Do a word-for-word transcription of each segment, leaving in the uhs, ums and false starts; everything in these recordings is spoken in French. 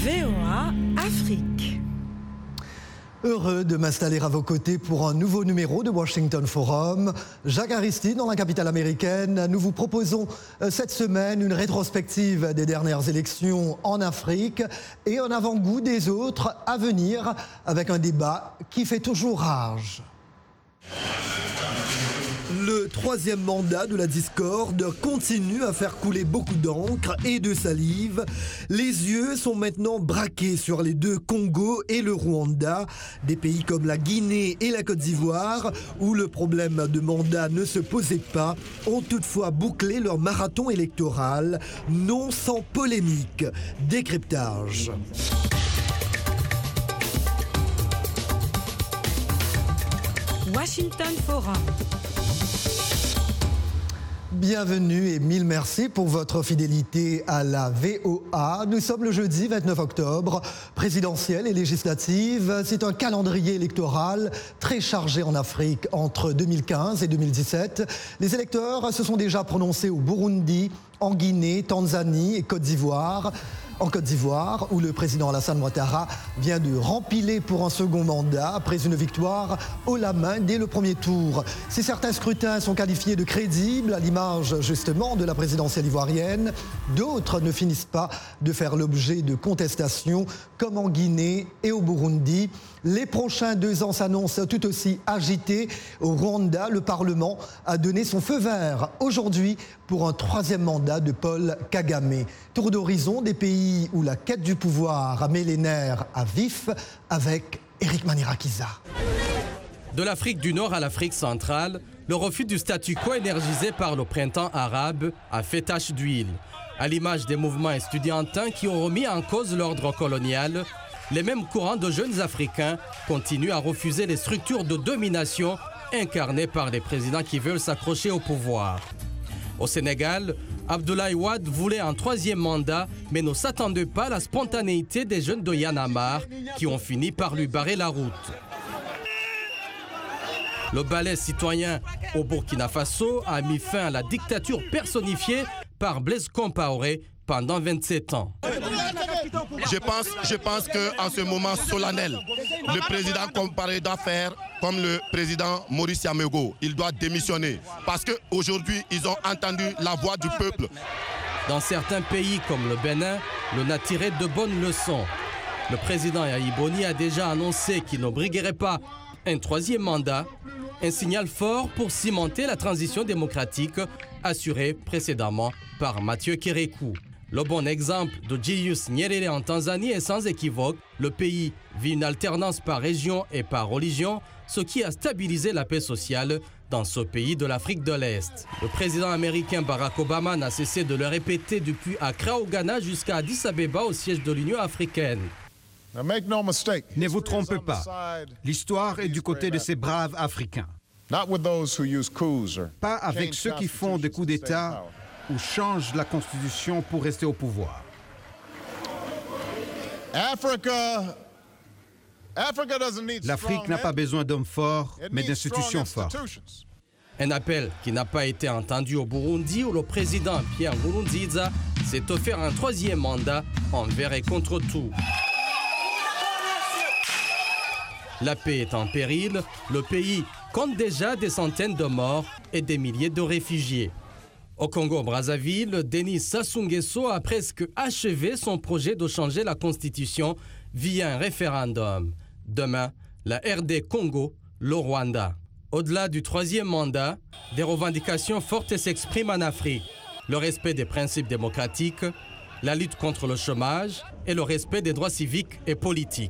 V O A Afrique. Heureux de m'installer à vos côtés pour un nouveau numéro de Washington Forum. Jacques Aristide, dans la capitale américaine, nous vous proposons cette semaine une rétrospective des dernières élections en Afrique et un avant-goût des autres à venir avec un débat qui fait toujours rage. Le troisième mandat de la discorde continue à faire couler beaucoup d'encre et de salive. Les yeux sont maintenant braqués sur les deux Congo et le Rwanda, des pays comme la Guinée et la Côte d'Ivoire, où le problème de mandat ne se posait pas, ont toutefois bouclé leur marathon électoral, non sans polémique. Décryptage. Washington Forum. Bienvenue et mille merci pour votre fidélité à la V O A. Nous sommes le jeudi vingt-neuf octobre, présidentielle et législative. C'est un calendrier électoral très chargé en Afrique entre deux mille quinze et deux mille dix-sept. Les électeurs se sont déjà prononcés au Burundi, en Guinée, Tanzanie et Côte d'Ivoire. En Côte d'Ivoire, où le président Alassane Ouattara vient de rempiler pour un second mandat après une victoire haut la main dès le premier tour. Si certains scrutins sont qualifiés de crédibles, à l'image justement de la présidentielle ivoirienne, d'autres ne finissent pas de faire l'objet de contestations, comme en Guinée et au Burundi. Les prochains deux ans s'annoncent tout aussi agités. Au Rwanda, le Parlement a donné son feu vert aujourd'hui pour un troisième mandat de Paul Kagame. Tour d'horizon des pays où la quête du pouvoir met les nerfs à vif avec Eric Manirakiza. De l'Afrique du Nord à l'Afrique centrale, le refus du statu quo énergisé par le printemps arabe a fait tache d'huile. À l'image des mouvements estudiantins qui ont remis en cause l'ordre colonial, les mêmes courants de jeunes Africains continuent à refuser les structures de domination incarnées par les présidents qui veulent s'accrocher au pouvoir. Au Sénégal, Abdoulaye Wade voulait un troisième mandat, mais ne s'attendait pas à la spontanéité des jeunes de Y'en a marre qui ont fini par lui barrer la route. Le ballet citoyen au Burkina Faso a mis fin à la dictature personnifiée par Blaise Compaoré pendant vingt-sept ans. Je pense, je pense qu'en ce moment solennel, le président Compaoré doit faire comme le président Maurice Yamego. Il doit démissionner parce qu'aujourd'hui, ils ont entendu la voix du peuple. Dans certains pays comme le Bénin, l'on a tiré de bonnes leçons. Le président Yahi Boni a déjà annoncé qu'il ne briguerait pas un troisième mandat, un signal fort pour cimenter la transition démocratique assurée précédemment par Mathieu Kérékou. Le bon exemple de Julius Nyerere en Tanzanie est sans équivoque. Le pays vit une alternance par région et par religion, ce qui a stabilisé la paix sociale dans ce pays de l'Afrique de l'Est. Le président américain Barack Obama n'a cessé de le répéter depuis Accra au Ghana jusqu'à Addis Abeba au siège de l'Union africaine. Ne vous trompez pas, l'histoire est du côté de ces braves Africains. Pas avec ceux qui font des coups d'État ou changent la Constitution pour rester au pouvoir. L'Afrique n'a pas besoin d'hommes forts, mais d'institutions fortes. Un appel qui n'a pas été entendu au Burundi où le président Pierre Nkurunziza s'est offert un troisième mandat envers et contre tout. La paix est en péril, le pays compte déjà des centaines de morts et des milliers de réfugiés. Au Congo-Brazzaville, Denis Sassou Nguesso a presque achevé son projet de changer la constitution via un référendum. Demain, la R D Congo, le Rwanda. Au-delà du troisième mandat, des revendications fortes s'expriment en Afrique. Le respect des principes démocratiques, la lutte contre le chômage et le respect des droits civiques et politiques.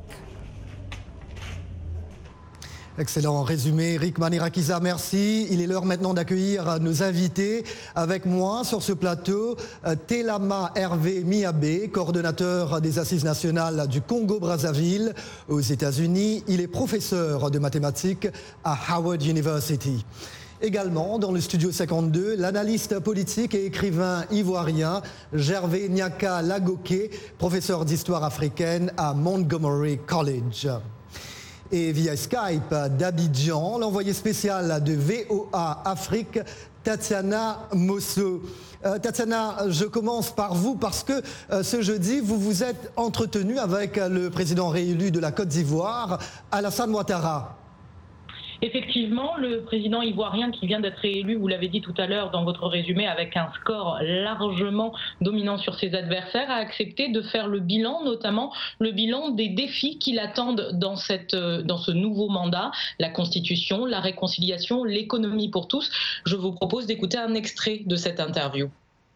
Excellent résumé, Eric Manirakiza, merci. Il est l'heure maintenant d'accueillir nos invités. Avec moi sur ce plateau, Telama Hervé Miabe, coordonnateur des Assises nationales du Congo-Brazzaville aux États-Unis. Il est professeur de mathématiques à Howard University. Également, dans le studio cinquante-deux, l'analyste politique et écrivain ivoirien Gervais Nyaka Lagoké, professeur d'histoire africaine à Montgomery College. Et via Skype d'Abidjan, l'envoyé spécial de V O A Afrique, Tatiana Mosso. Euh, Tatiana, je commence par vous parce que euh, ce jeudi, vous vous êtes entretenu avec euh, le président réélu de la Côte d'Ivoire, Alassane Ouattara. Effectivement, le président ivoirien qui vient d'être réélu, vous l'avez dit tout à l'heure dans votre résumé, avec un score largement dominant sur ses adversaires, a accepté de faire le bilan, notamment le bilan des défis qui l'attendent dans, cette, dans ce nouveau mandat, la Constitution, la réconciliation, l'économie pour tous. Je vous propose d'écouter un extrait de cette interview.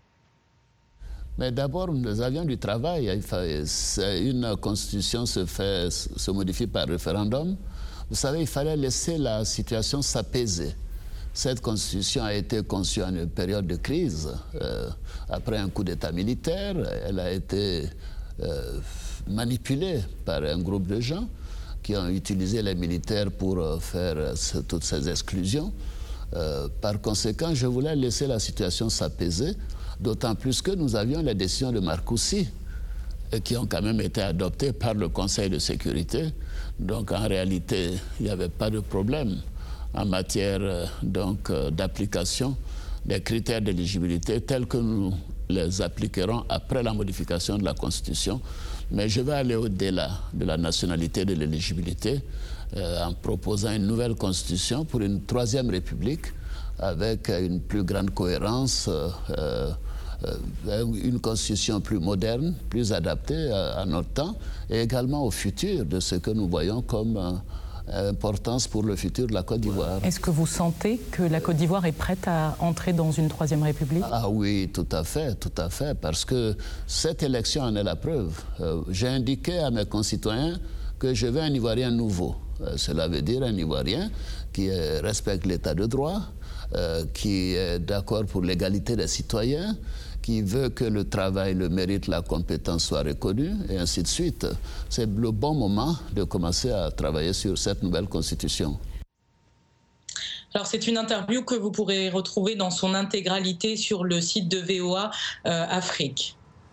Mais d'abord, nous avions du travail. Une constitution se, fait, se modifie par référendum. Vous savez, il fallait laisser la situation s'apaiser. Cette constitution a été conçue en une période de crise. Euh, après un coup d'État militaire, elle a été euh, manipulée par un groupe de gens qui ont utilisé les militaires pour euh, faire euh, toutes ces exclusions. Euh, par conséquent, je voulais laisser la situation s'apaiser, d'autant plus que nous avions les décisions de Marcoussis, qui ont quand même été adoptés par le Conseil de sécurité. Donc en réalité, il n'y avait pas de problème en matière euh, donc, euh, d'application des critères d'éligibilité tels que nous les appliquerons après la modification de la Constitution. Mais je vais aller au-delà de la nationalité de l'éligibilité euh, en proposant une nouvelle Constitution pour une troisième République avec une plus grande cohérence, euh, euh, une constitution plus moderne, plus adaptée à, à notre temps et également au futur de ce que nous voyons comme euh, importance pour le futur de la Côte d'Ivoire. Est-ce que vous sentez que la Côte d'Ivoire est prête à entrer dans une troisième République? Ah oui, tout à fait, tout à fait, parce que cette élection en est la preuve. Euh, j'ai indiqué à mes concitoyens que je veux un Ivoirien nouveau. Euh, cela veut dire un Ivoirien qui euh, respecte l'état de droit, euh, qui est d'accord pour l'égalité des citoyens, qui veut que le travail, le mérite, la compétence soient reconnus, et ainsi de suite. C'est le bon moment de commencer à travailler sur cette nouvelle constitution. Alors c'est une interview que vous pourrez retrouver dans son intégralité sur le site de V O A euh, Afrique.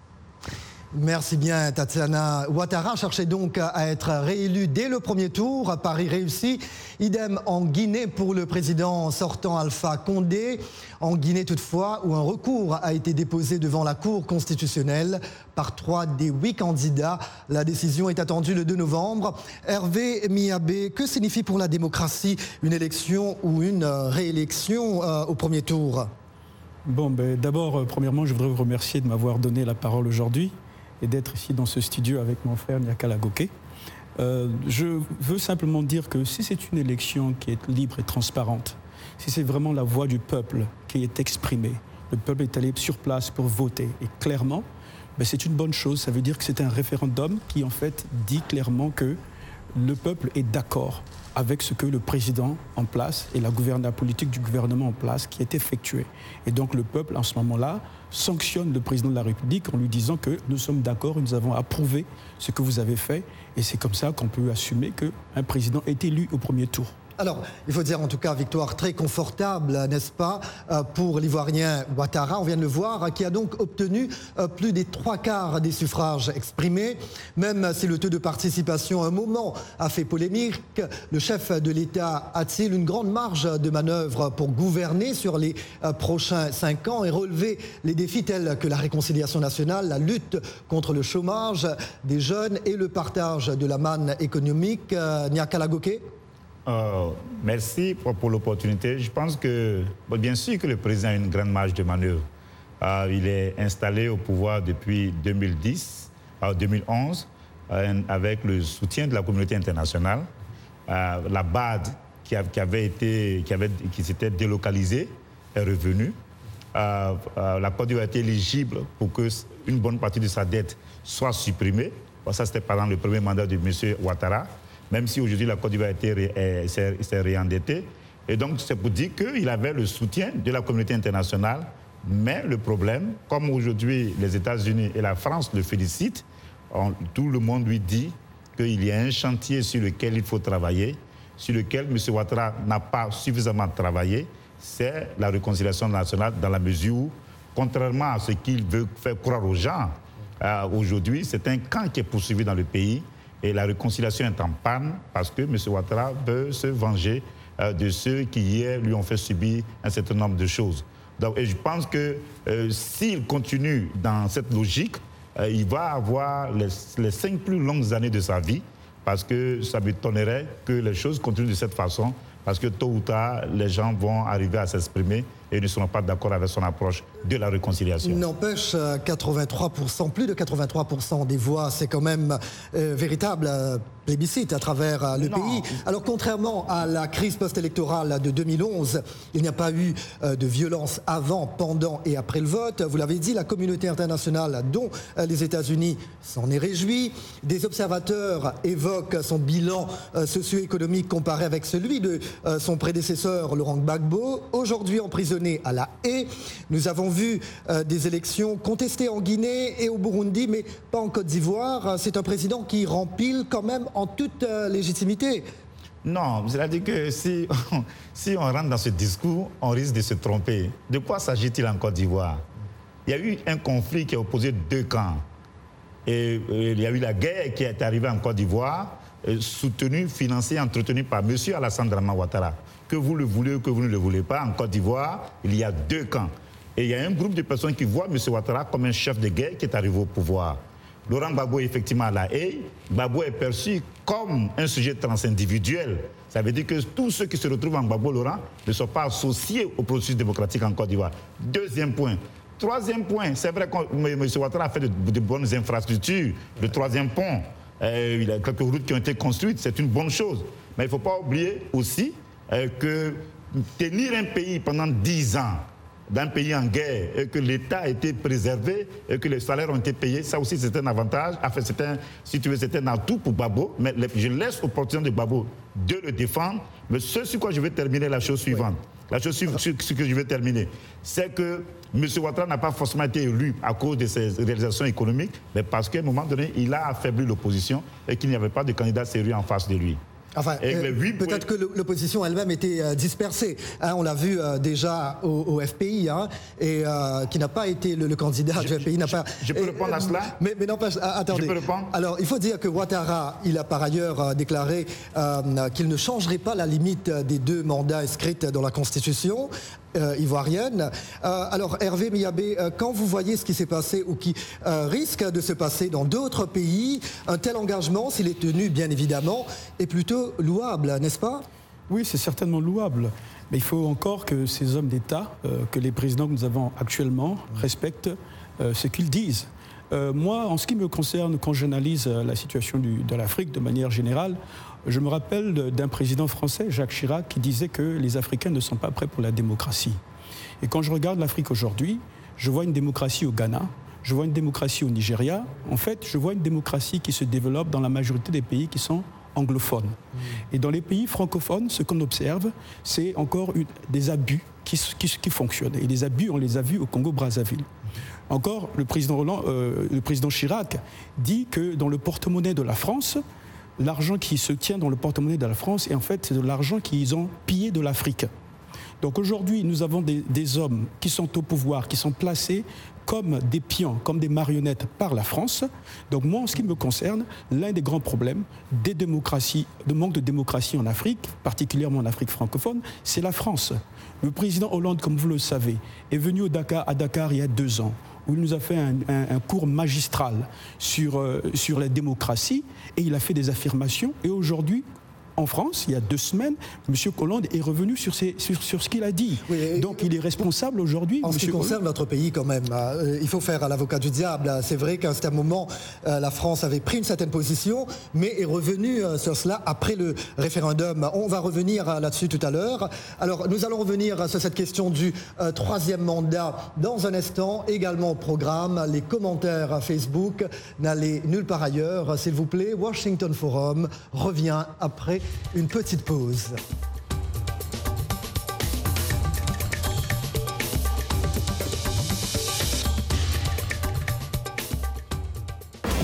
Merci bien, Tatiana. Ouattara cherchait donc à être réélu dès le premier tour. Paris réussi. Idem en Guinée pour le président sortant Alpha Condé. En Guinée toutefois, où un recours a été déposé devant la Cour constitutionnelle par trois des huit candidats. La décision est attendue le deux novembre. Hervé Miabé, que signifie pour la démocratie une élection ou une réélection euh, au premier tour? Bon, ben, d'abord, euh, premièrement, je voudrais vous remercier de m'avoir donné la parole aujourd'hui et d'être ici dans ce studio avec mon frère Nyakala Goké. Euh, je veux simplement dire que si c'est une élection qui est libre et transparente, si c'est vraiment la voix du peuple qui est exprimée, le peuple est allé sur place pour voter, et clairement, ben c'est une bonne chose. Ça veut dire que c'est un référendum qui en fait dit clairement que le peuple est d'accord avec ce que le président en place et la, la politique du gouvernement en place qui est effectuée. Et donc le peuple, en ce moment-là, sanctionne le président de la République en lui disant que nous sommes d'accord, nous avons approuvé ce que vous avez fait. Et c'est comme ça qu'on peut assumer qu'un président est élu au premier tour. Alors, il faut dire en tout cas victoire très confortable, n'est-ce pas, pour l'Ivoirien Ouattara, on vient de le voir, qui a donc obtenu plus des trois quarts des suffrages exprimés. Même si le taux de participation à un moment a fait polémique, le chef de l'État a-t-il une grande marge de manœuvre pour gouverner sur les prochains cinq ans et relever les défis tels que la réconciliation nationale, la lutte contre le chômage des jeunes et le partage de la manne économique? Nyakala Goké? Euh, merci pour, pour l'opportunité. Je pense que, bon, bien sûr que le président a une grande marge de manœuvre. Euh, il est installé au pouvoir depuis deux mille dix, euh, deux mille onze, euh, avec le soutien de la communauté internationale. Euh, la B A D qui, a, qui avait été, qui, avait, qui s'était délocalisée est revenue. Euh, euh, la Côte d'Ivoire était éligible pour qu'une bonne partie de sa dette soit supprimée. Bon, ça, c'était pendant le premier mandat de M. Ouattara. Même si aujourd'hui la Côte d'Ivoire s'est réendettée. Et donc c'est pour dire qu'il avait le soutien de la communauté internationale. Mais le problème, comme aujourd'hui les États-Unis et la France le félicitent, on, tout le monde lui dit qu'il y a un chantier sur lequel il faut travailler, sur lequel M. Ouattara n'a pas suffisamment travaillé, c'est la réconciliation nationale dans la mesure où, contrairement à ce qu'il veut faire croire aux gens, euh, aujourd'hui c'est un camp qui est poursuivi dans le pays. Et la réconciliation est en panne parce que M. Ouattara veut se venger euh, de ceux qui hier lui ont fait subir un certain nombre de choses. Donc, et je pense que euh, s'il continue dans cette logique, euh, il va avoir les, les cinq plus longues années de sa vie, parce que ça m'étonnerait que les choses continuent de cette façon, parce que tôt ou tard, les gens vont arriver à s'exprimer et ne seront pas d'accord avec son approche de la réconciliation. N'empêche, quatre-vingt-trois pour cent, plus de quatre-vingt-trois pour cent des voix, c'est quand même euh, véritable euh, plébiscite à travers euh, le non. pays. Alors, contrairement à la crise post-électorale de deux mille onze, il n'y a pas eu euh, de violence avant, pendant et après le vote. Vous l'avez dit, la communauté internationale, dont euh, les États-Unis, s'en est réjouie. Des observateurs évoquent son bilan euh, socio-économique comparé avec celui de euh, son prédécesseur, Laurent Gbagbo, aujourd'hui emprisonné à La Haye. Nous avons vu euh, des élections contestées en Guinée et au Burundi, mais pas en Côte d'Ivoire. C'est un président qui rempile quand même en toute euh, légitimité. Non, c'est-à-dire que si, si on rentre dans ce discours, on risque de se tromper. De quoi s'agit-il en Côte d'Ivoire? Il y a eu un conflit qui a opposé deux camps. Et, et il y a eu la guerre qui est arrivée en Côte d'Ivoire, soutenue, financée, entretenue par M. Alassane Dramane Ouattara. Que vous le voulez ou que vous ne le voulez pas, en Côte d'Ivoire, il y a deux camps. Et il y a un groupe de personnes qui voient M. Ouattara comme un chef de guerre qui est arrivé au pouvoir. Laurent Gbagbo est effectivement à La Haye. Gbagbo est perçu comme un sujet transindividuel. Ça veut dire que tous ceux qui se retrouvent en Gbagbo Laurent ne sont pas associés au processus démocratique en Côte d'Ivoire. Deuxième point. Troisième point, c'est vrai que M. Ouattara a fait de, de bonnes infrastructures. Le troisième pont, euh, il y a quelques routes qui ont été construites, c'est une bonne chose. Mais il ne faut pas oublier aussi euh, que tenir un pays pendant dix ans, d'un pays en guerre, et que l'État a été préservé, et que les salaires ont été payés, ça aussi c'est un avantage. Enfin, c'est un, si tu veux, c'est un atout pour Gbagbo, mais je laisse l'opportunité de Gbagbo de le défendre. Mais ce sur quoi je vais terminer, la chose suivante. La chose suivante, ce que je vais terminer, c'est que M. Ouattara n'a pas forcément été élu à cause de ses réalisations économiques, mais parce qu'à un moment donné, il a affaibli l'opposition et qu'il n'y avait pas de candidat sérieux en face de lui. Enfin, euh, peut-être que l'opposition elle-même était euh, dispersée. Hein, on l'a vu euh, déjà au, au F P I, hein, et euh, qui n'a pas été le, le candidat je, du F P I. N'a je, pas, je peux et, répondre à cela Mais, mais non, pas, attendez. Je peux répondre. Alors, il faut dire que Ouattara, il a par ailleurs euh, déclaré euh, qu'il ne changerait pas la limite des deux mandats inscrits dans la Constitution Euh, ivoirienne. Euh, alors Hervé Miyabé, euh, quand vous voyez ce qui s'est passé ou qui euh, risque de se passer dans d'autres pays, un tel engagement, s'il est tenu bien évidemment, est plutôt louable, n'est-ce pas? Oui, c'est certainement louable. Mais il faut encore que ces hommes d'État, euh, que les présidents que nous avons actuellement, respectent euh, ce qu'ils disent. Euh, moi, en ce qui me concerne, quand j'analyse la situation du, de l'Afrique de manière générale, je me rappelle d'un président français, Jacques Chirac, qui disait que les Africains ne sont pas prêts pour la démocratie. Et quand je regarde l'Afrique aujourd'hui, je vois une démocratie au Ghana, je vois une démocratie au Nigeria. En fait, je vois une démocratie qui se développe dans la majorité des pays qui sont anglophones. Et dans les pays francophones, ce qu'on observe, c'est encore une, des abus qui, qui, qui fonctionnent. Et les abus, on les a vus au Congo-Brazzaville. Encore, le président, Hollande, euh, le président Chirac dit que dans le porte-monnaie de la France, l'argent qui se tient dans le porte-monnaie de la France, et en fait, c'est de l'argent qu'ils ont pillé de l'Afrique. Donc aujourd'hui, nous avons des, des hommes qui sont au pouvoir, qui sont placés comme des pions, comme des marionnettes par la France. Donc moi, en ce qui me concerne, l'un des grands problèmes des démocraties, de manque de démocratie en Afrique, particulièrement en Afrique francophone, c'est la France. Le président Hollande, comme vous le savez, est venu au Dakar, à Dakar il y a deux ans, où il nous a fait un, un, un cours magistral sur, euh, sur la démocratie, et il a fait des affirmations. Et aujourd'hui, en France, il y a deux semaines, M. Hollande est revenu sur, ses, sur, sur ce qu'il a dit. Oui, donc il est responsable aujourd'hui. En ce qui concerne notre pays quand même, euh, il faut faire l'avocat du diable. C'est vrai qu'à un certain moment, euh, la France avait pris une certaine position, mais est revenue euh, sur cela après le référendum. On va revenir euh, là-dessus tout à l'heure. Alors nous allons revenir sur cette question du euh, troisième mandat dans un instant. Également au programme, les commentaires Facebook. N'allez nulle part ailleurs, s'il vous plaît. Washington Forum revient après une petite pause.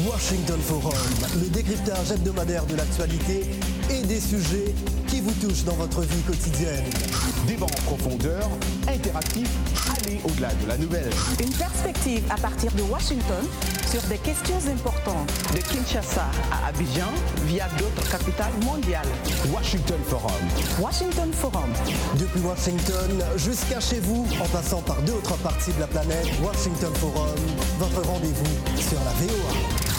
Washington Forum, le décryptage hebdomadaire de l'actualité et des sujets qui vous touchent dans votre vie quotidienne. Débat en profondeur, interactif, aller au-delà de la nouvelle. Une perspective à partir de Washington sur des questions importantes. De Kinshasa à Abidjan via d'autres capitales mondiales. Washington Forum. Washington Forum. Depuis Washington jusqu'à chez vous, en passant par d'autres parties de la planète, Washington Forum, votre rendez-vous sur la V O A.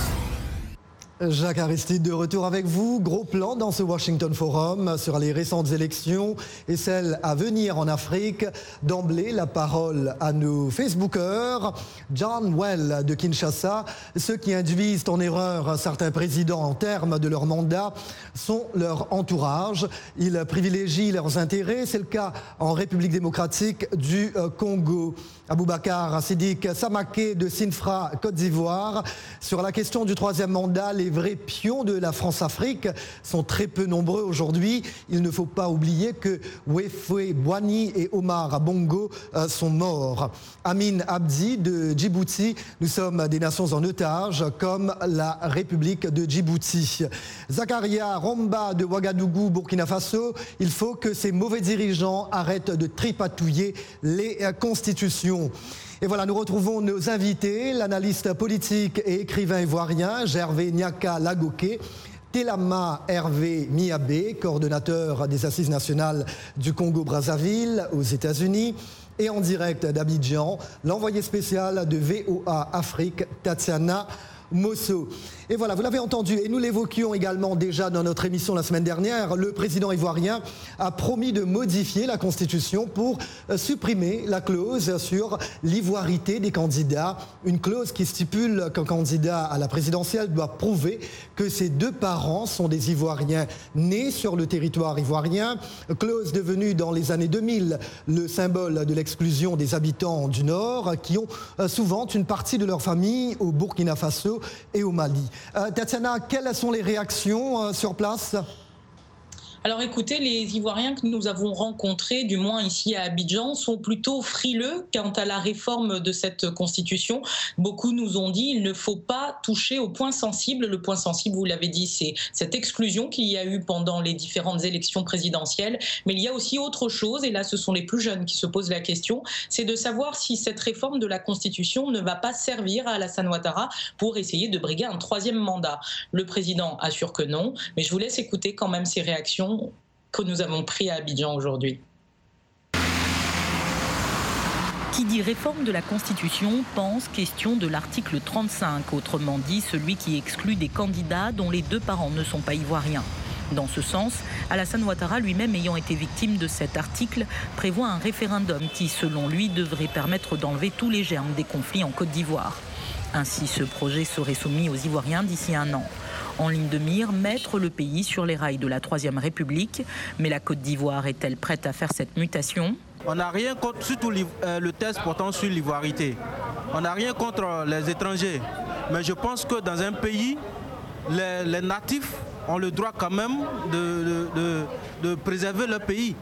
Jacques Aristide de retour avec vous. Gros plan dans ce Washington Forum sur les récentes élections et celles à venir en Afrique. D'emblée, la parole à nos Facebookers. John Well de Kinshasa. Ceux qui induisent en erreur certains présidents en termes de leur mandat sont leur entourage. Ils privilégient leurs intérêts. C'est le cas en République démocratique du Congo. Aboubacar Sidik Samaké de Sinfra, Côte d'Ivoire. Sur la question du troisième mandat, les vrais pions de la France-Afrique sont très peu nombreux aujourd'hui. Il ne faut pas oublier que Wefwe Boigny et Omar Bongo sont morts. Amin Abdi de Djibouti, nous sommes des nations en otage comme la République de Djibouti. Zakaria Romba de Ouagadougou, Burkina Faso, il faut que ces mauvais dirigeants arrêtent de tripatouiller les constitutions. Et voilà, nous retrouvons nos invités, l'analyste politique et écrivain ivoirien Gervais Niaka Lagoké, Telama Hervé Miabé, coordonnateur des Assises nationales du Congo-Brazzaville aux États-Unis, et en direct d'Abidjan, l'envoyé spécial de V O A Afrique, Tatiana Mosso. Et voilà, vous l'avez entendu, et nous l'évoquions également déjà dans notre émission la semaine dernière, le président ivoirien a promis de modifier la Constitution pour supprimer la clause sur l'ivoirité des candidats. Une clause qui stipule qu'un candidat à la présidentielle doit prouver que ses deux parents sont des Ivoiriens nés sur le territoire ivoirien. Clause devenue dans les années deux mille le symbole de l'exclusion des habitants du Nord qui ont souvent une partie de leur famille au Burkina Faso et au Mali. Euh, Tatiana, quelles sont les réactions euh, sur place ? Alors écoutez, les Ivoiriens que nous avons rencontrés, du moins ici à Abidjan, sont plutôt frileux quant à la réforme de cette constitution. Beaucoup nous ont dit qu'il ne faut pas toucher au point sensible. Le point sensible, vous l'avez dit, c'est cette exclusion qu'il y a eu pendant les différentes élections présidentielles. Mais il y a aussi autre chose, et là ce sont les plus jeunes qui se posent la question, c'est de savoir si cette réforme de la constitution ne va pas servir à Alassane Ouattara pour essayer de briguer un troisième mandat. Le président assure que non, mais je vous laisse écouter quand même ces réactions que nous avons pris à Abidjan aujourd'hui. Qui dit réforme de la Constitution pense question de l'article trente-cinq, autrement dit celui qui exclut des candidats dont les deux parents ne sont pas ivoiriens. Dans ce sens, Alassane Ouattara, lui-même ayant été victime de cet article, prévoit un référendum qui, selon lui, devrait permettre d'enlever tous les germes des conflits en Côte d'Ivoire. Ainsi, ce projet serait soumis aux Ivoiriens d'ici un an. En ligne de mire, mettre le pays sur les rails de la Troisième République. Mais la Côte d'Ivoire est-elle prête à faire cette mutation ? On n'a rien contre, surtout le test portant sur l'ivoirité. On n'a rien contre les étrangers. Mais je pense que dans un pays, les, les natifs ont le droit quand même de, de, de, de préserver leur pays.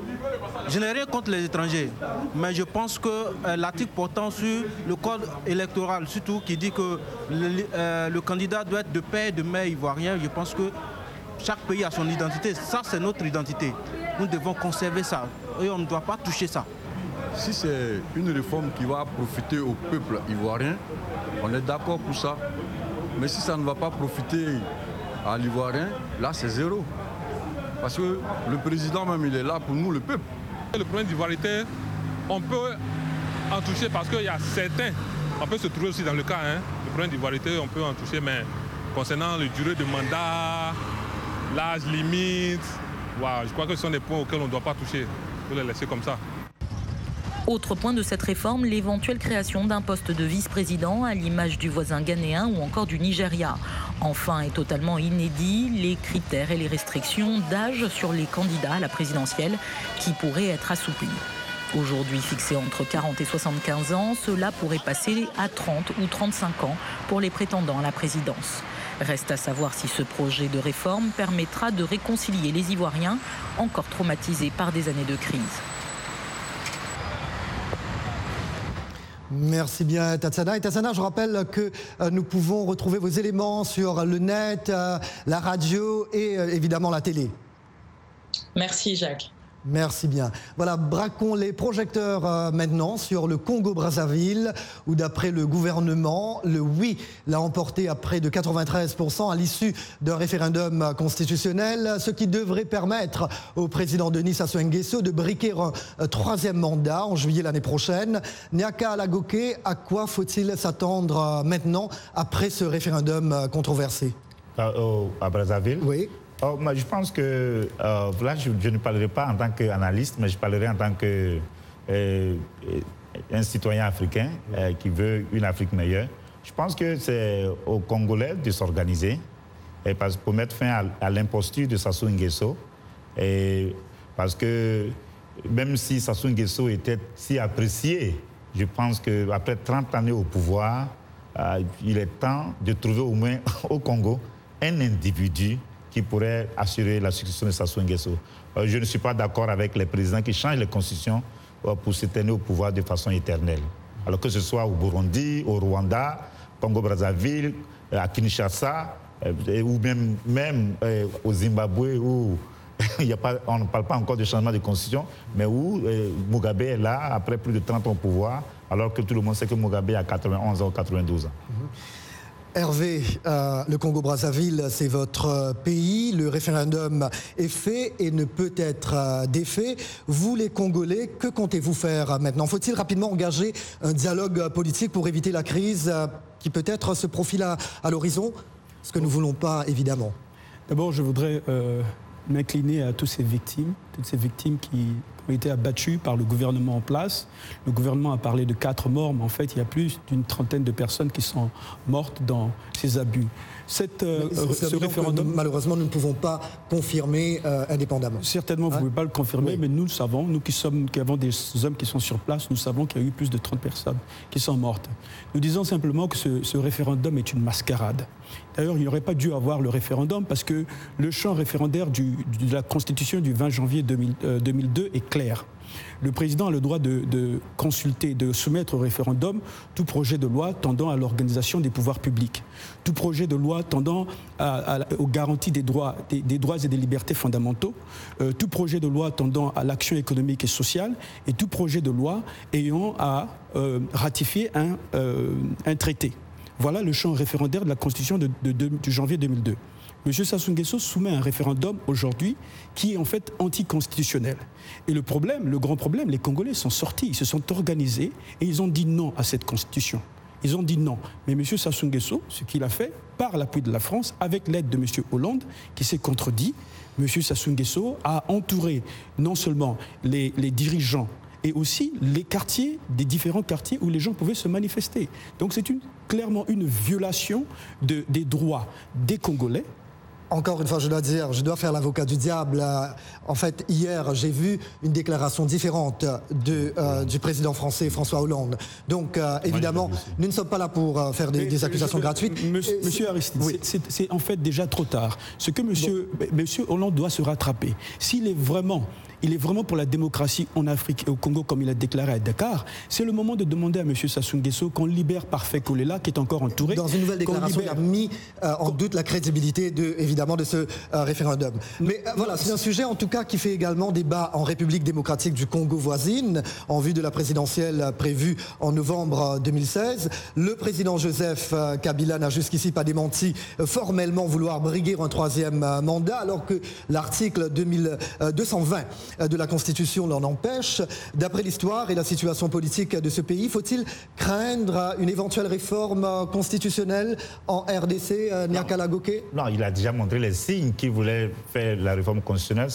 Je n'ai rien contre les étrangers, mais je pense que euh, l'article portant sur le code électoral, surtout qui dit que le, euh, le candidat doit être de père et de mère ivoirien, je pense que chaque pays a son identité. Ça, c'est notre identité. Nous devons conserver ça et on ne doit pas toucher ça. Si c'est une réforme qui va profiter au peuple ivoirien, on est d'accord pour ça. Mais si ça ne va pas profiter à l'Ivoirien, là, c'est zéro. Parce que le président même, il est là pour nous, le peuple. Le problème d'ivoirité, on peut en toucher parce qu'il y a certains, on peut se trouver aussi dans le cas, hein, le problème d'ivoirité, on peut en toucher, mais concernant le durée de mandat, l'âge limite, wow, je crois que ce sont des points auxquels on ne doit pas toucher, on peut les laisser comme ça. Autre point de cette réforme, l'éventuelle création d'un poste de vice-président à l'image du voisin ghanéen ou encore du Nigeria. Enfin, et totalement inédit, les critères et les restrictions d'âge sur les candidats à la présidentielle qui pourraient être assouplis. Aujourd'hui fixés entre quarante et soixante-quinze ans, cela pourrait passer à trente ou trente-cinq ans pour les prétendants à la présidence. Reste à savoir si ce projet de réforme permettra de réconcilier les Ivoiriens encore traumatisés par des années de crise. Merci bien, Tatsana. Et Tatsana, je rappelle que euh, nous pouvons retrouver vos éléments sur le net, euh, la radio et euh, évidemment la télé. Merci, Jacques. Merci bien. Voilà, braquons les projecteurs euh, maintenant sur le Congo-Brazzaville, où d'après le gouvernement, le oui l'a emporté à près de quatre-vingt-treize pour cent à l'issue d'un référendum constitutionnel, ce qui devrait permettre au président Denis Sassou Nguesso de briquer un, un troisième mandat en juillet l'année prochaine. Nyaka Alagoke, à quoi faut-il s'attendre euh, maintenant après ce référendum euh, controversé? À, au, à Brazzaville? Oui. Oh, moi, je pense que euh, là, je, je ne parlerai pas en tant qu'analyste, mais je parlerai en tant que euh, un citoyen africain euh, qui veut une Afrique meilleure. Je pense que c'est aux Congolais de s'organiser pour mettre fin à, à l'imposture de Sassou Nguesso. Et parce que même si Sassou Nguesso était si apprécié, je pense qu'après trente années au pouvoir, euh, il est temps de trouver au moins au Congo un individu qui pourrait assurer la succession de Sassou Nguesso. Euh, je ne suis pas d'accord avec les présidents qui changent les constitutions euh, pour se tenir au pouvoir de façon éternelle. Alors que ce soit au Burundi, au Rwanda, Congo-Brazzaville, euh, à Kinshasa, euh, ou même, même euh, au Zimbabwe, où il y a pas, on ne parle pas encore de changement de constitution, mais où euh, Mugabe est là, après plus de trente ans au pouvoir, alors que tout le monde sait que Mugabe a quatre-vingt-onze ans ou quatre-vingt-douze ans. Mm-hmm. Hervé, euh, le Congo-Brazzaville, c'est votre pays. Le référendum est fait et ne peut être euh, défait. Vous, les Congolais, que comptez-vous faire maintenant? Faut-il rapidement engager un dialogue politique pour éviter la crise euh, qui peut-être se profile à, à l'horizon? Ce que nous ne voulons pas, évidemment. D'abord, je voudrais euh, m'incliner à toutes ces victimes, toutes ces victimes qui ont été abattues par le gouvernement en place. Le gouvernement a parlé de quatre morts, mais en fait, il y a plus d'une trentaine de personnes qui sont mortes dans ces abus. Cette, euh, ce référendum, malheureusement, nous ne pouvons pas confirmer euh, indépendamment. Certainement, vous ne pouvez pas le confirmer, oui. Mais nous le savons, nous qui, sommes, qui avons des hommes qui sont sur place, nous savons qu'il y a eu plus de trente personnes qui sont mortes. Nous disons simplement que ce, ce référendum est une mascarade. D'ailleurs, il n'y aurait pas dû avoir le référendum parce que le champ référendaire du, de la Constitution du vingt janvier deux mille, euh, deux mille deux est clair. Le président a le droit de, de consulter, de soumettre au référendum tout projet de loi tendant à l'organisation des pouvoirs publics, tout projet de loi tendant à, à, aux garanties des droits, des, des droits et des libertés fondamentaux, euh, tout projet de loi tendant à l'action économique et sociale et tout projet de loi ayant à euh, ratifier un, euh, un traité. Voilà le champ référendaire de la Constitution de, de, de, de janvier deux mille deux. M. Sassou Nguesso soumet un référendum aujourd'hui qui est en fait anticonstitutionnel. Et le problème, le grand problème, les Congolais sont sortis, ils se sont organisés et ils ont dit non à cette constitution. Ils ont dit non. Mais M. Sassou Nguesso, ce qu'il a fait, par l'appui de la France, avec l'aide de M. Hollande, qui s'est contredit, M. Sassou Nguesso a entouré non seulement les, les dirigeants, et aussi les quartiers, des différents quartiers où les gens pouvaient se manifester. Donc c'est une, clairement une violation de, des droits des Congolais. Encore une fois, je dois dire, je dois faire l'avocat du diable. En fait, hier, j'ai vu une déclaration différente de, euh, du président français François Hollande. Donc, euh, évidemment, nous ne sommes pas là pour euh, faire des, des accusations je, gratuites. Monsieur, monsieur Aristide, oui. c'est en fait déjà trop tard. Ce que monsieur, bon. monsieur Hollande doit se rattraper. S'il est vraiment... Il est vraiment pour la démocratie en Afrique et au Congo, comme il a déclaré à Dakar. C'est le moment de demander à M. Sassou Nguesso qu'on libère Parfait Kolela, qui est encore entouré. Dans une nouvelle déclaration, il a mis euh, en doute la crédibilité, de, évidemment, de ce euh, référendum. Mais euh, voilà, c'est un sujet, en tout cas, qui fait également débat en République démocratique du Congo voisine, en vue de la présidentielle prévue en novembre deux mille seize. Le président Joseph Kabila n'a jusqu'ici pas démenti euh, formellement vouloir briguer un troisième euh, mandat, alors que l'article deux cent vingt de la Constitution l'en empêche. D'après l'histoire et la situation politique de ce pays, faut-il craindre une éventuelle réforme constitutionnelle en R D C, Nyaka Alagoke? Non, il a déjà montré les signes qu'il voulait faire la réforme constitutionnelle.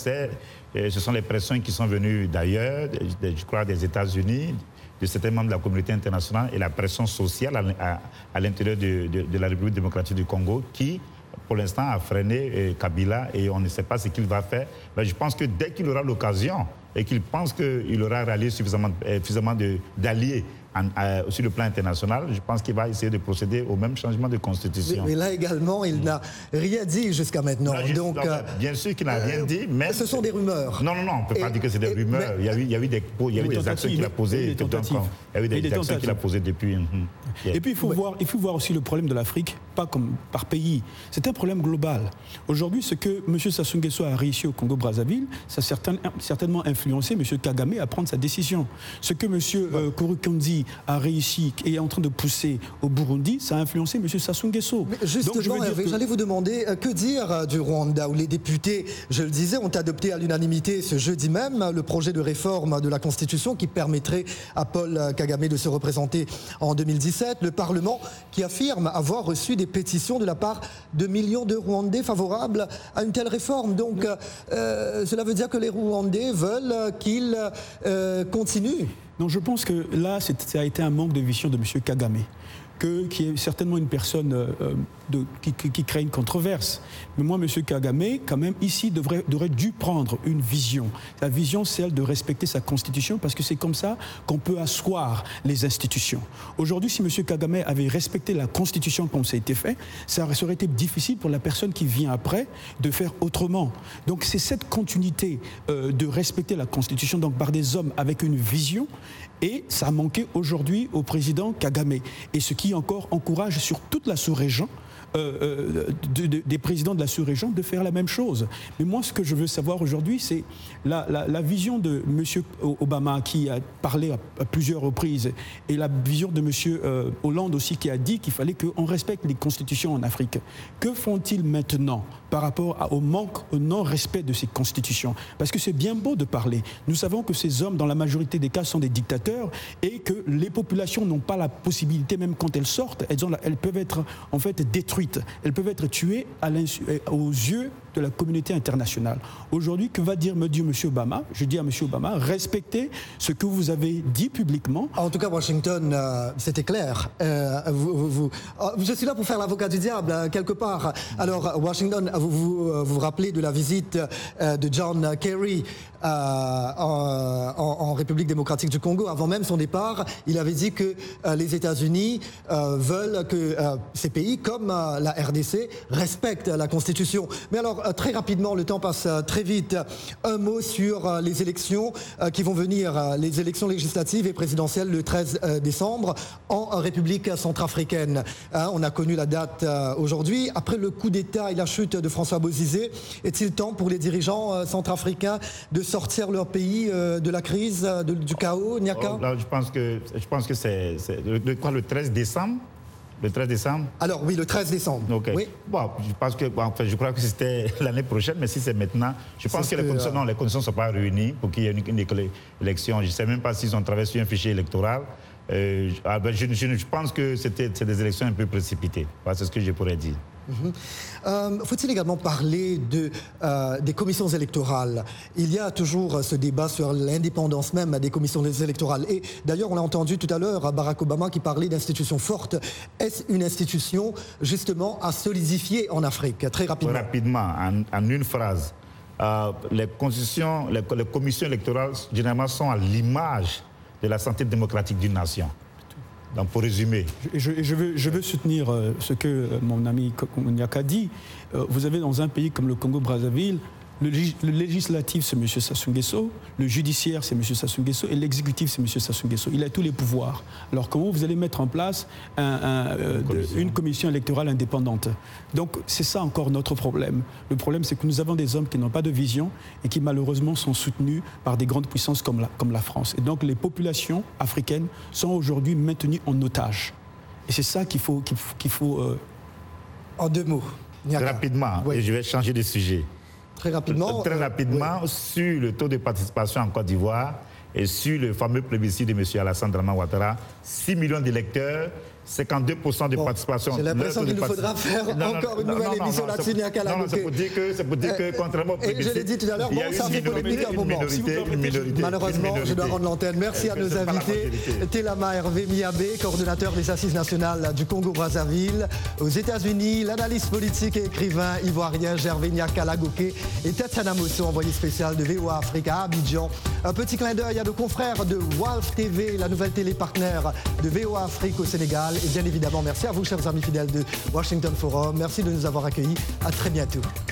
Ce sont les pressions qui sont venues d'ailleurs, je crois des États-Unis, de certains membres de la communauté internationale et la pression sociale à, à, à l'intérieur de, de, de la République démocratique du Congo qui, pour l'instant, a freiné euh, Kabila et on ne sait pas ce qu'il va faire. Mais je pense que dès qu'il aura l'occasion et qu'il pense qu'il aura rallié suffisamment, euh, suffisamment d'alliés en, euh, sur le plan international, je pense qu'il va essayer de procéder au même changement de constitution. Mais, mais là également, il n'a rien dit jusqu'à maintenant. Non, Donc, non, euh, bien sûr qu'il n'a euh, rien dit, mais... Ce sont des rumeurs. Non, non, non, on ne peut et, pas dire que c'est des et, rumeurs. Mais, il, y a eu, il y a eu des, il y a eu des actions qu'il a posées. Il y a eu des, des actions qu'il a posées depuis... Mm, yeah. Et puis, il faut, ouais. voir, il faut voir aussi le problème de l'Afrique, pas comme par pays. C'est un problème global. Aujourd'hui, ce que M. Sassou Nguesso a réussi au Congo-Brazzaville, ça a certain, certainement influencé M. Kagame à prendre sa décision. Ce que M. Euh, Kouroukondi a réussi et est en train de pousser au Burundi, ça a influencé M. Sassou Nguesso. Mais justement, que... j'allais vous demander, euh, que dire euh, du Rwanda, où les députés, je le disais, ont adopté à l'unanimité ce jeudi même le projet de réforme de la Constitution qui permettrait à Paul Kagame de se représenter en deux mille dix-sept. Le Parlement qui affirme avoir reçu des pétitions de la part de millions de Rwandais favorables à une telle réforme. Donc, euh, cela veut dire que les Rwandais veulent qu'il euh, continue. Non, je pense que là, ça a été un manque de vision de M. Kagame, que, qui est certainement une personne euh, de, qui, qui, qui crée une controverse. Mais moi, M. Kagame, quand même, ici, devrait, devrait dû prendre une vision. La vision, c'est celle de respecter sa constitution, parce que c'est comme ça qu'on peut asseoir les institutions. Aujourd'hui, si M. Kagame avait respecté la constitution comme ça a été fait, ça aurait été difficile pour la personne qui vient après de faire autrement. Donc c'est cette continuité euh, de respecter la constitution, donc par des hommes avec une vision, et ça a manqué aujourd'hui au président Kagame. Et ce qui encore encourage sur toute la sous-région, Euh, euh, de, de, des présidents de la sous-région de faire la même chose. Mais moi, ce que je veux savoir aujourd'hui, c'est la, la, la vision de M. Obama qui a parlé à, à plusieurs reprises et la vision de M. Euh, Hollande aussi qui a dit qu'il fallait qu'on respecte les constitutions en Afrique. Que font-ils maintenant par rapport à, au manque, au non-respect de ces constitutions? Parce que c'est bien beau de parler. Nous savons que ces hommes, dans la majorité des cas, sont des dictateurs et que les populations n'ont pas la possibilité, même quand elles sortent, elles, ont la, elles peuvent être en fait détruites. Elles peuvent être tuées à aux yeux de la communauté internationale. Aujourd'hui, que va dire, me dit M. Obama? Je dis à M. Obama, respectez ce que vous avez dit publiquement. En tout cas, Washington, euh, c'était clair. Euh, vous, vous, vous, je suis là pour faire l'avocat du diable, euh, quelque part. Alors, Washington, vous vous, euh, vous rappelez de la visite euh, de John Kerry euh, en, en, en République démocratique du Congo. Avant même son départ, il avait dit que euh, les États-Unis euh, veulent que euh, ces pays, comme euh, la R D C, respectent la Constitution. Mais alors, euh, très rapidement, le temps passe euh, très vite. Un mot sur euh, les élections euh, qui vont venir, euh, les élections législatives et présidentielles le treize décembre en République centrafricaine. Hein, on a connu la date euh, aujourd'hui. Après le coup d'État et la chute de François Bozizé, est-il temps pour les dirigeants euh, centrafricains de sortir leur pays euh, de la crise, de, du chaos, Nyaka? oh, là, je pense que, je pense que c'est, c'est le, quoi, le treize décembre. Le treize décembre? Alors oui, le treize décembre. Okay. Oui. Bon, je pense que, bon, enfin, je crois que c'était l'année prochaine, mais si c'est maintenant, je pense que, que les conditions, euh... non, les conditions ne sont pas réunies pour qu'il y ait une, une élection. Je ne sais même pas s'ils ont traversé un fichier électoral. Euh, je, je, je pense que c'était, c'est des élections un peu précipitées. Voilà, c'est ce que je pourrais dire. Mmh. Euh, faut-il également parler de, euh, des commissions électorales? Il y a toujours ce débat sur l'indépendance même des commissions électorales. Et d'ailleurs, on l'a entendu tout à l'heure, Barack Obama qui parlait d'institutions fortes. Est-ce une institution justement à solidifier en Afrique? Très rapidement. Très rapidement, en, en une phrase. Euh, les, constitutions, les, les commissions électorales, généralement, sont à l'image de la santé démocratique d'une nation. Donc, pour résumer. Je, je, je, veux, je veux soutenir euh, ce que mon ami Nyaka dit. Euh, vous avez dans un pays comme le Congo-Brazzaville, le, le législatif, c'est M. Sassou Nguesso, le judiciaire, c'est M. Sassou Nguesso, et l'exécutif, c'est M. Sassou Nguesso. Il a tous les pouvoirs. Alors, comment vous allez mettre en place un, un, euh, de, une commission électorale indépendante? Donc, c'est ça encore notre problème. Le problème, c'est que nous avons des hommes qui n'ont pas de vision et qui, malheureusement, sont soutenus par des grandes puissances comme la, comme la France. Et donc, les populations africaines sont aujourd'hui maintenues en otage. Et c'est ça qu'il faut... Qu'il faut, qu'il faut euh... En deux mots. Nyaka. Rapidement, oui. Et je vais changer de sujet. Très rapidement. Très rapidement, oui. Sur le taux de participation en Côte d'Ivoire et sur le fameux plébiscite de M. Alassane Dramane Ouattara, six millions d'électeurs, cinquante-deux pour cent de bon, participation. J'ai l'impression qu'il nous faudra faire non, encore non, une nouvelle non, émission là-dessus, Nyaka Lagoké. Non, c'est pour dire que, c'est pour dire que contrairement au plébiscite, et je l'ai dit tout à l'heure, bon, ça fait polémique un moment. Minorité, une minorité, Malheureusement, une minorité. Je dois rendre l'antenne. Merci à nos invités. Telama Hervé Miabé, coordonnateur des Assises nationales du Congo-Brazzaville. Aux États-Unis, l'analyste politique et écrivain ivoirien Gervais Nyaka Lagoké et Tatiana Mosso, envoyé spécial de V O A Afrique à Abidjan. Un petit clin d'œil à nos confrères de Wolf T V, la nouvelle télé partenaire de V O A Afrique au Sénégal. Et bien évidemment, merci à vous, chers amis fidèles de Washington Forum. Merci de nous avoir accueillis. À très bientôt.